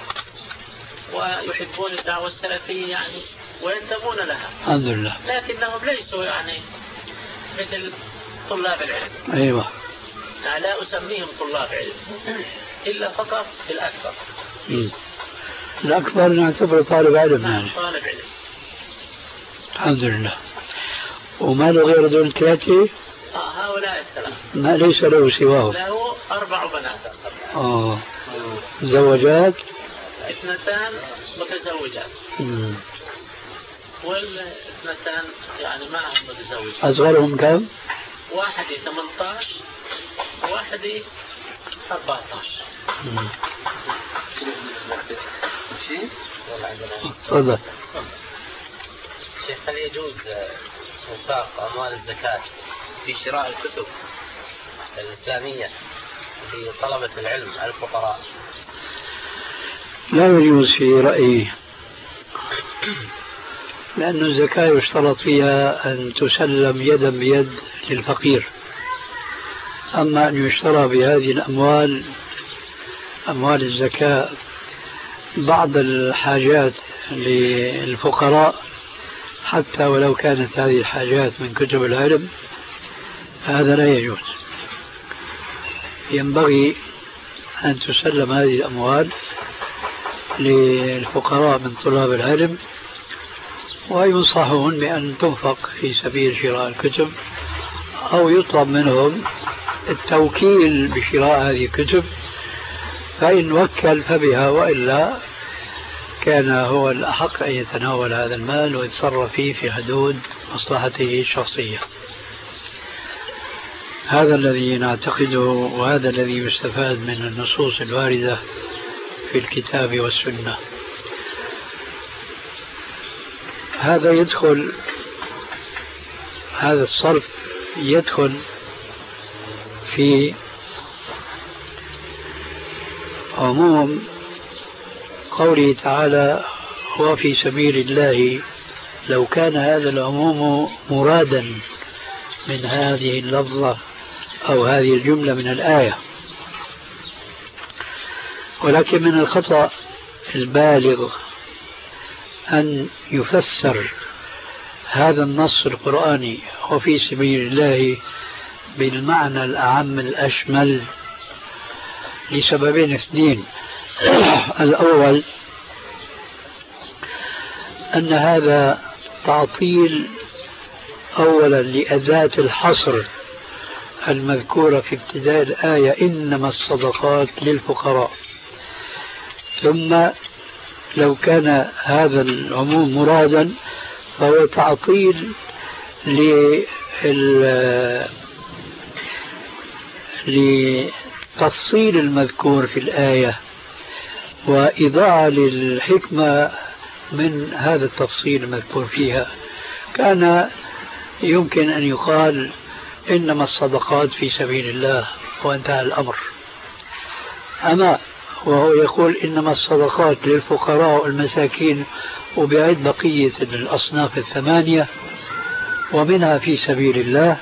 ويحبون الدعوة السلفية يعني، وينتمون لها. الحمد لله. لكنهم ليسوا يعني مثل طلاب العلم. أيوة. لا أسميهم طلاب علم، إلا فقط الأكبر. م. الأكبر نعتبره طالب علم يعني. طالب علم. الحمد لله. وما له غير دول الثلاثة؟ آه هؤلاء الثلاثة. ما ليس له سواه؟ له أربع بنات. آه. زوجات؟ اثنتان متزوجات. م. والاثنتان يعني معهم متزوجات. أصغرهم كم؟ واحدة ثمانية عشر وواحدة أربعة عشر. تفضل. شيخ هل يجوز انفاق أموال الزكاة في شراء الكتب الإسلامية لطلبة العلم الفقراء؟ لا يجوز في رأيي، لأن الزكاة يشترط فيها أن تسلم يدا بيد للفقير. أما أن يشترى بهذه الأموال أموال الزكاة بعض الحاجات للفقراء حتى ولو كانت هذه الحاجات من كتب العلم، هذا لا يجوز. ينبغي أن تسلم هذه الأموال للفقراء من طلاب العلم، وينصحون بأن تنفق في سبيل شراء الكتب، أو يطلب منهم التوكيل بشراء هذه الكتب، فإن وكل فبها، وإلا كان هو الأحق أن يتناول هذا المال ويتصرف فيه في حدود مصلحته الشخصية. هذا الذي نعتقده، وهذا الذي يستفاد من النصوص الواردة في الكتاب والسنة. هذا يدخل هذا الصرف يدخل في عموم قوله تعالى وفي سبيل الله، لو كان هذا العموم مرادا من هذه اللفظة أو هذه الجملة من الآية. ولكن من الخطأ البالغ أن يفسر هذا النص القرآني وفي سبيل الله بالمعنى الأعم الأشمل لسببين اثنين. الأول أن هذا تعطيل أولا لأداة الحصر المذكورة في ابتداء الآية إنما الصدقات للفقراء، ثم لو كان هذا العموم مرادا فهو تعطيل لتفصيل المذكور في الآية وإضاعة للحكمة من هذا التفصيل المذكور فيها. كان يمكن أن يقال إنما الصدقات في سبيل الله وانتهى الأمر. أما وهو يقول إنما الصدقات للفقراء والمساكين وبعد بقية الأصناف الثمانية ومنها في سبيل الله،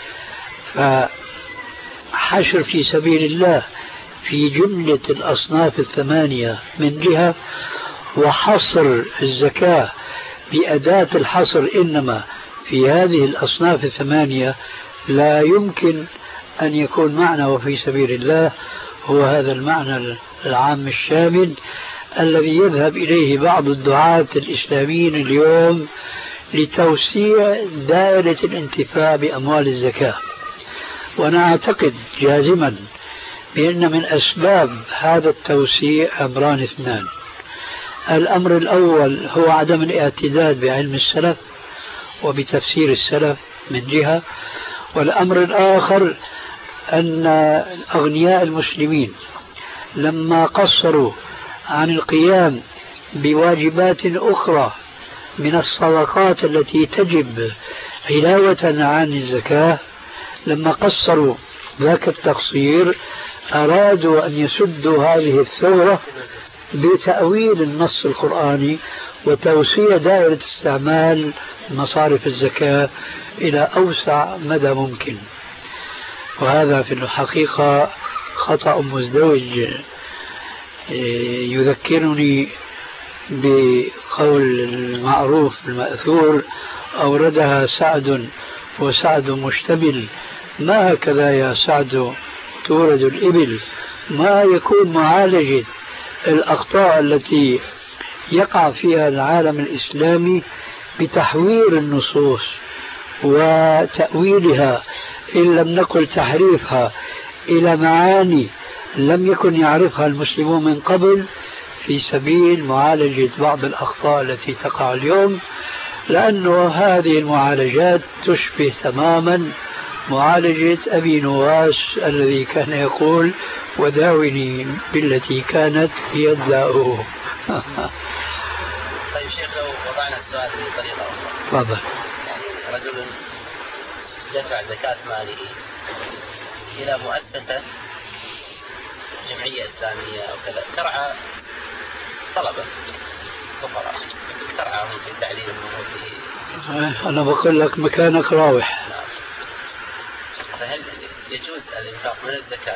فحشر في سبيل الله في جملة الأصناف الثمانية من جهة، وحصر الزكاة بأداة الحصر إنما في هذه الأصناف الثمانية، لا يمكن أن يكون معنى وفي سبيل الله هو هذا المعنى العام الشامل الذي يذهب إليه بعض الدعاة الإسلاميين اليوم لتوسيع دائرة الانتفاع بأموال الزكاة. وأنا أعتقد جازما بأن من أسباب هذا التوسيع أمران اثنان. الأمر الأول هو عدم الاعتداد بعلم السلف وبتفسير السلف من جهة، والأمر الآخر أن أغنياء المسلمين لما قصروا عن القيام بواجبات أخرى من الصدقات التي تجب علاوة عن الزكاة، لما قصروا ذاك التقصير أرادوا أن يسدوا هذه الثورة بتأويل النص القرآني وتوسيع دائرة استعمال مصارف الزكاة إلى أوسع مدى ممكن. وهذا في الحقيقة خطأ مزدوج يذكرني بقول المعروف المأثور أوردها سعد وسعد مشتمل، ما هكذا يا سعد تورد الإبل ما يكون معالجة الأخطاء التي يقع فيها العالم الإسلامي بتحوير النصوص وتأويلها إن لم نقل تحريفها إلى معاني لم يكن يعرفها المسلمون من قبل في سبيل معالجة بعض الأخطاء التي تقع اليوم، لأنه هذه المعالجات تشبه تماما معالجة أبي نواس الذي كان يقول وداوني بالتي كانت هي الداء. طيب شيخ، لو وضعنا السؤال بطريقة أخرى. تفضل. يعني رجل دفع زكاة ماله إلى مؤسسة جمعية إسلامية أو كذا ترعى طلبة فقراء، ترعاهم في تعليمهم وفي. أنا بقول لك مكانك راوح. نعم. فهل يجوز الإنفاق من الزكاة؟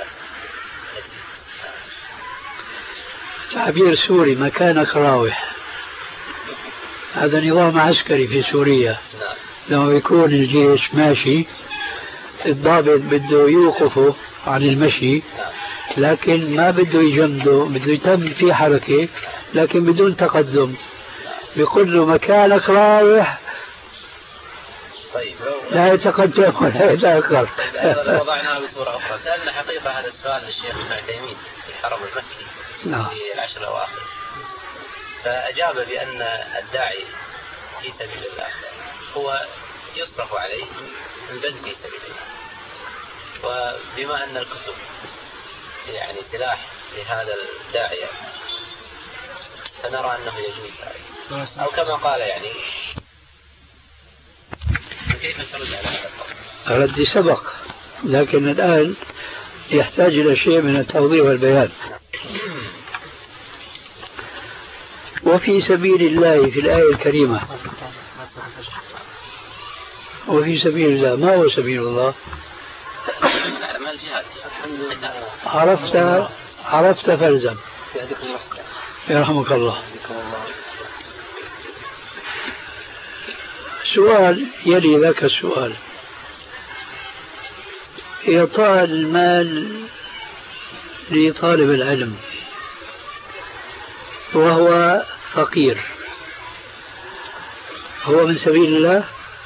تعبير سوري مكانك راوح، هذا نظام عسكري في سوريا. نعم. لما يكون الجيش ماشي الضابط بده يوقفه عن المشي، لكن ما بده يجمده، بده يتم في حركة لكن بدون تقدم، بيقول له مكانك رايح. طيب لا يتقدم ولا يتأخر. لو وضعناها بصورة أخرى، سألنا حقيقة هذا السؤال للشيخ ابن عثيمين في الحرم المكي. نعم. في العشر الأواخر، فأجاب بأن الداعي في سبيل الله هو يصرف عليه من بذل في سبيل الله، وبما أن الكتب يعني سلاح لهذا الداعية فنرى أنه يجوز ذلك، أو كما قال يعني. كيف ترد على هذا القول؟ ردي سبق، لكن الآن يحتاج إلى شيء من التوضيح والبيان. وفي سبيل الله في الآية الكريمة، وفي سبيل الله ما هو سبيل الله؟ عرفت عرفت فلزم. يرحمك الله. سؤال يلي ذاك السؤال: إعطاء المال لطالب العلم وهو فقير هو من سبيل الله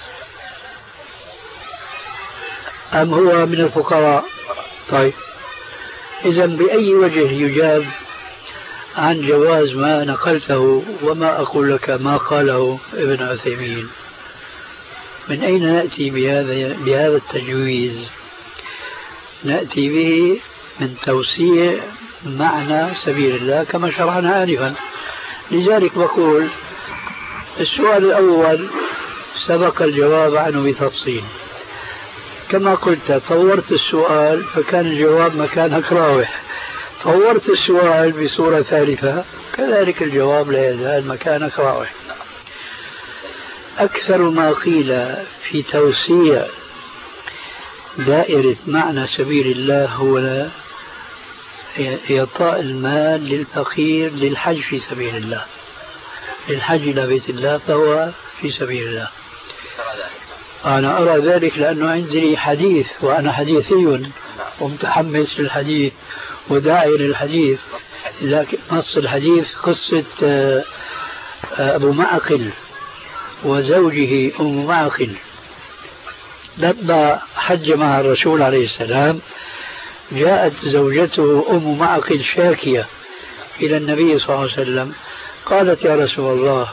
أم هو من الفقراء؟ طيب، إذا بأي وجه يجاب عن جواز ما نقلته وما أقول لك ما قاله ابن عثيمين؟ من أين نأتي بهذا بهذا التجويز؟ نأتي به من توسيع معنى سبيل الله كما شرحنا آنفا. لذلك بقول السؤال الأول سبق الجواب عنه بتفصيل. كما قلت طورت السؤال فكان الجواب مكانك راوح، طورت السؤال بصورة ثالثة كذلك الجواب لا يزال مكانك راوح. أكثر ما قيل في توسيع دائرة معنى سبيل الله هو إعطاء المال للفقير للحج في سبيل الله، للحج إلى بيت الله فهو في سبيل الله. أنا أرى ذلك لأنه عندي حديث وأنا حديثي ومتحمس للحديث وداعي للحديث. لكن نص الحديث قصة أبو معقل وزوجه أم معقل لما حج مع الرسول عليه السلام، جاءت زوجته أم معقل شاكية إلى النبي صلى الله عليه وسلم، قالت: يا رسول الله،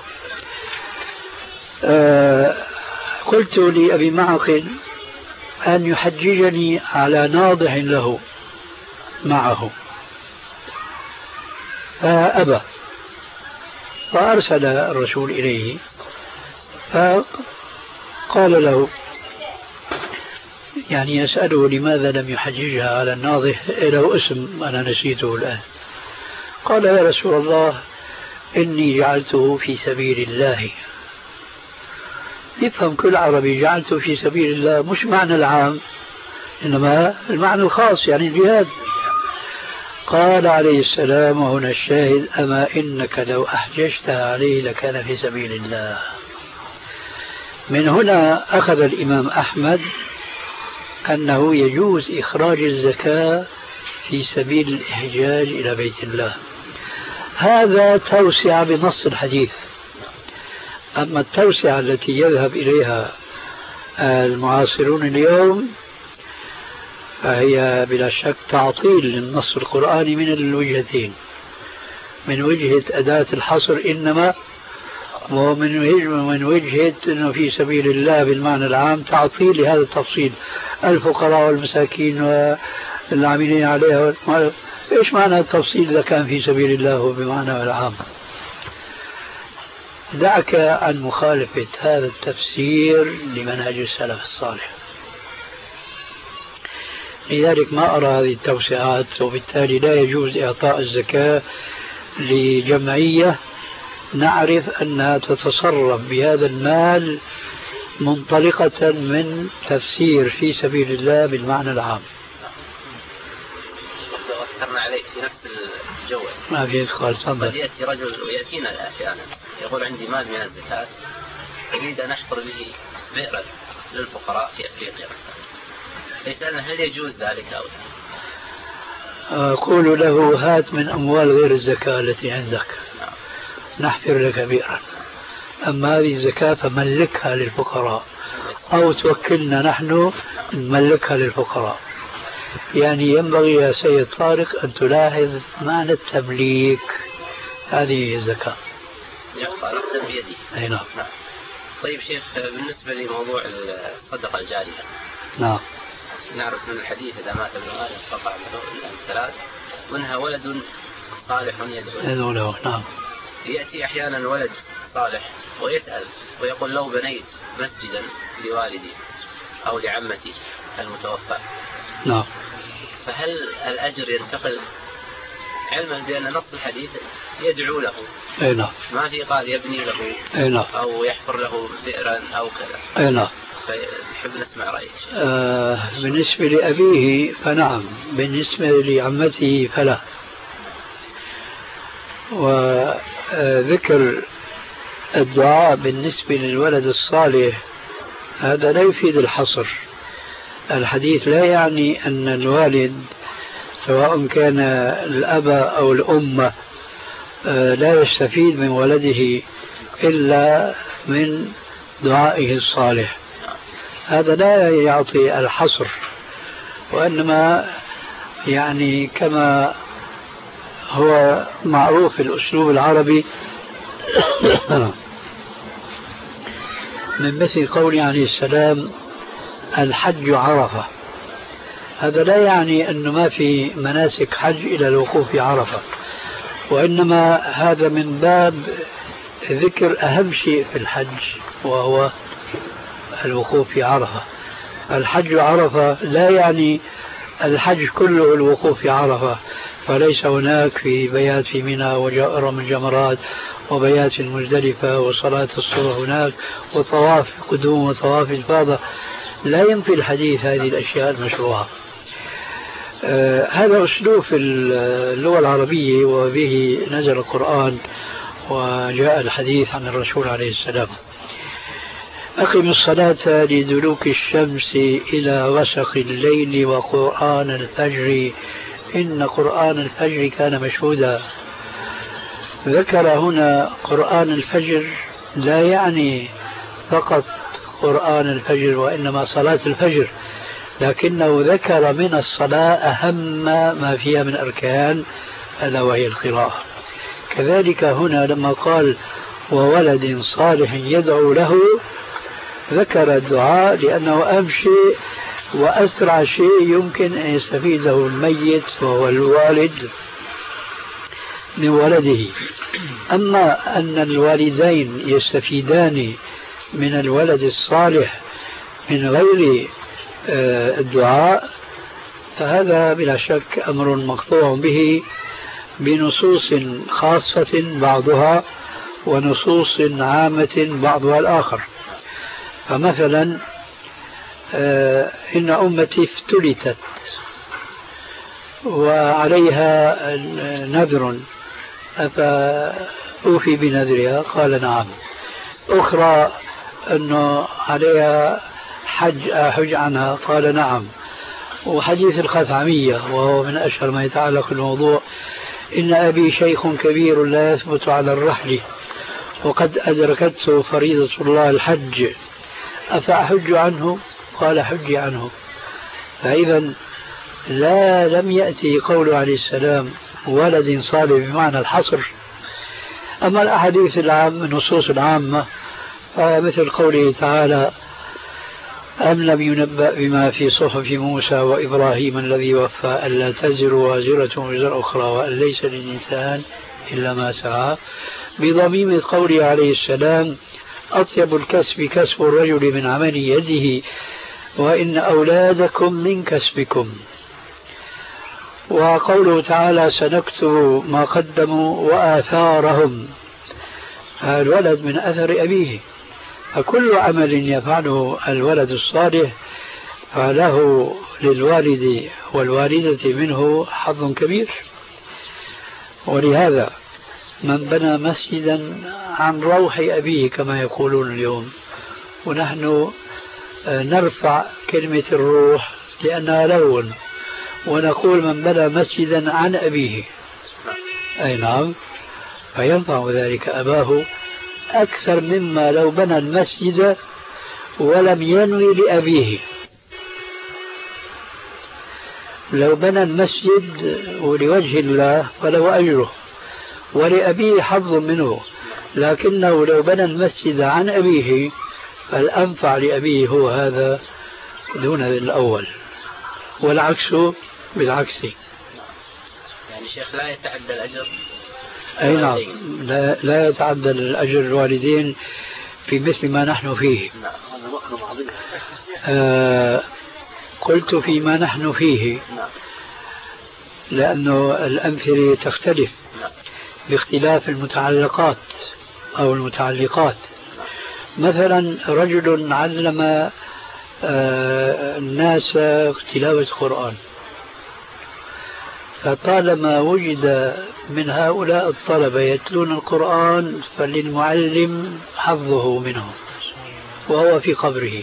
آه قلت لأبي معقل أن يحججني على ناضح له معه فأبى، فأرسل الرسول إليه فقال له، يعني يسأله لماذا لم يحججها على الناضح، له اسم أنا نسيته الآن. قال: يا رسول الله، إني جعلته في سبيل الله. يفهم كل عربي جعلته في سبيل الله مش معنى العام، إنما المعنى الخاص يعني الجهاد. قال عليه السلام، وهنا الشاهد: أما إنك لو أحججتها عليه لكان في سبيل الله. من هنا أخذ الإمام أحمد أنه يجوز إخراج الزكاة في سبيل الإحجاج إلى بيت الله. هذا توسعة بنص الحديث. أما التوسعة التي يذهب إليها المعاصرون اليوم فهي بلا شك تعطيل للنص القرآني من الوجهتين، من وجهة أداة الحصر إنما، ومن وجهة أنه في سبيل الله بالمعنى العام تعطيل لهذا التفصيل، الفقراء والمساكين والعاملين عليها. إيش معنى التفصيل إذا كان في سبيل الله بمعنى العام؟ دعك عن مخالفة هذا التفسير لمنهج السلف الصالح. لذلك ما أرى هذه التوسعات، وبالتالي لا يجوز إعطاء الزكاة لجمعية نعرف أنها تتصرف بهذا المال منطلقة من تفسير في سبيل الله بالمعنى العام. ذكرنا عليه في نفس الجو ما في إدخال. قد يأتي رجل ويأتينا أحيانا يقول عندي مال من الزكاة أريد أن أحفر به بئرا للفقراء في أفريقيا، يسألنا هل يجوز ذلك أو لا؟ أقول له هات من أموال غير الزكاة التي عندك نحفر لك بئرا، أما هذه الزكاة فملكها للفقراء أو توكلنا نحن نملكها للفقراء. يعني ينبغي يا سيد طارق أن تلاحظ معنى التمليك، هذه الزكاة يبقى نقدم بيدي. أي نعم. طيب شيخ، بالنسبة لموضوع الصدقة الجارية، نعم، نعرف من الحديث إذا مات ابن آدم انقطع له إلا ثلاث، منها ولد صالح يدعو له. نعم. يأتي أحيانا ولد صالح ويسأل ويقول لو بنيت مسجدا لوالدي أو لعمتي المتوفى، نعم، فهل الأجر ينتقل، علما بأن نص الحديث يدعو له؟ أي نعم. ما في قال يبني له أي نعم. أو يحفر له بئرا أو كذا. أي نعم. فنحب نسمع رأيك. آه بالنسبة لأبيه فنعم، بالنسبة لعمته فلا. وذكر الدعاء بالنسبة للولد الصالح هذا لا يفيد الحصر. الحديث لا يعني أن الوالد سواء كان الأب أو الأم لا يستفيد من ولده إلا من دعائه الصالح، هذا لا يعطي الحصر، وإنما يعني كما هو معروف في الأسلوب العربي من مثل قول عليه السلام الحج عرفة، هذا لا يعني أنه ما في مناسك حج إلى الوقوف في عرفة، وإنما هذا من باب ذكر أهم شيء في الحج وهو الوقوف في عرفة. الحج عرفة لا يعني الحج كله الوقوف في عرفة، فليس هناك في بيات في منى ورمي الجمرات وبيات في المزدلفة وصلاة الصبح هناك وطواف قدوم وطواف الفاضة، لا ينفي الحديث هذه الأشياء المشروعة. آه هذا أسلوب في اللغة العربية، وبه نزل القرآن وجاء الحديث عن الرسول عليه السلام. أقم الصلاة لدلوك الشمس إلى غسق الليل وقرآن الفجر إن قرآن الفجر كان مشهودا. ذكر هنا قرآن الفجر لا يعني فقط قرآن الفجر وإنما صلاة الفجر، لكنه ذكر من الصلاة أهم ما فيها من أركان ألا وهي القراءة. كذلك هنا لما قال وولد صالح يدعو له ذكر الدعاء لأنه أهم شيء وأسرع شيء يمكن أن يستفيده الميت وهو الوالد من ولده. أما أن الوالدين يستفيدان من الولد الصالح من غير الدعاء فهذا بلا شك أمر مقطوع به بنصوص خاصة بعضها ونصوص عامة بعضها الآخر. فمثلا إن أمتي افتلتت وعليها نذر أفأوفي بنذرها؟ قال نعم. أخرى أنه عليها حج أحج عنها؟ قال نعم. وحديث الخثعمية وهو من أشهر ما يتعلق بالموضوع: إن أبي شيخ كبير لا يثبت على الرحل وقد أدركته فريضة الله الحج أفأحج عنه؟ قال حج عنه. فإذا لا لم يأتي قول عليه السلام ولد صالح بمعنى الحصر. أما الأحاديث العامة النصوص العامة مثل قوله تعالى: أم لم ينبأ بما في صحف موسى وإبراهيم الذي وفى ألا تزر وازرة وزر أخرى وأن ليس للإنسان إلا ما سعى، بضميم قوله عليه السلام: أطيب الكسب كسب الرجل من عمل يده وإن أولادكم من كسبكم. وقوله تعالى: سنكتب ما قدموا وآثارهم، الولد من أثر أبيه، فكل عمل يفعله الولد الصالح فله للوالد والوالدة منه حظ كبير. ولهذا من بنى مسجدا عن روح أبيه كما يقولون اليوم، ونحن نرفع كلمة الروح لأنها لون، ونقول من بنى مسجدا عن أبيه، أي نعم، فينفع ذلك أباه أكثر مما لو بنى المسجد ولم ينوي لأبيه. لو بنى المسجد ولوجه الله فله أجره ولأبيه حظ منه، لكنه لو بنى المسجد عن أبيه فالأنفع لأبيه هو هذا دون الأول، والعكس بالعكس. يعني شيخ لا يتعدى الأجر؟ أي نعم، لا, لا يتعدى الأجر الوالدين في مثل ما نحن فيه. آه قلت فيما نحن فيه لأنه الأمثلة تختلف باختلاف المتعلقات أو المتعلقات. مثلا رجل علم آه الناس تلاوة القرآن، فطالما وجد من هؤلاء الطلبة يتلون القرآن فللمعلم حظه منه وهو في قبره،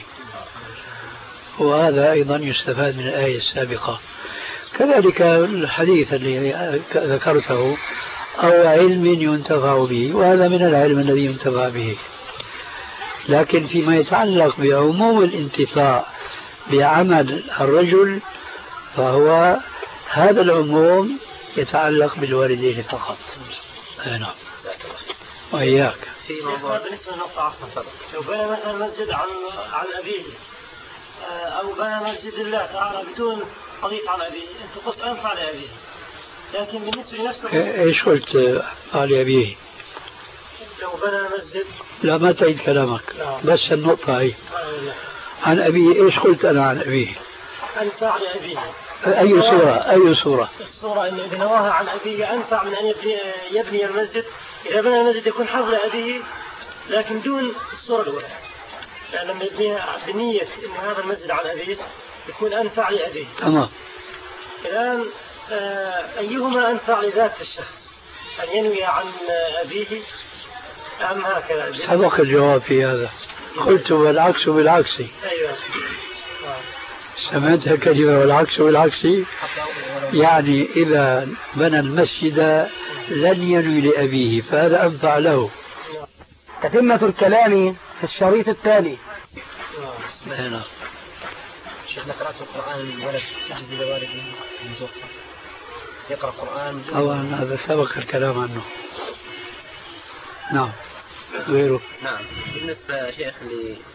وهذا أيضا يستفاد من الآية السابقة. كذلك الحديث الذي ذكرته: أو علم ينتفع به، وهذا من العلم الذي ينتفع به. لكن فيما يتعلق بعموم الانتفاع بعمل الرجل فهو هذا العموم يتعلق بالوالدين فقط. نعم. وإياك. بالنسبة للنقطة لو بنى مثلا مسجد عن عن أبيه أو بنى مسجد الله تعالى بدون حديث عن أبيه، أنت قلت أنفع لأبيه، لكن بالنسبة لنفسه إيش قلت على أبيه؟ لو بنى مسجد. لا ما تعيد كلامك. لا. بس النقطة هي عن أبيه. إيش قلت أنا عن أبيه؟ أنفع لأبيه. أي صورة؟ أي صورة؟ الصورة إن إذا نواها عن أبيه أنفع من أن يبني, يبني المسجد. إذا بنى المسجد يكون حظ لأبيه لكن دون الصورة الأولى، يعني لما يبنيها بنية إن هذا المسجد عن أبيه يكون أنفع لأبيه. تمام. الآن أيهما أنفع لذات الشخص، أن ينوي عن أبيه أم هكذا؟ سبق الجواب في هذا، قلت والعكس بالعكس. أيوة. سمعتها كلمة والعكس بالعكس، يعني إذا بنى المسجد لن ينوي لأبيه فهذا أنفع له. تتمة الكلام في الشريط التالي. هنا شيخنا قرأت القرآن الولد يجزي لوالد المتوفى يقرأ القرآن. طبعا هذا سبق الكلام عنه. نعم. غيره. نعم. بالنسبة شيخ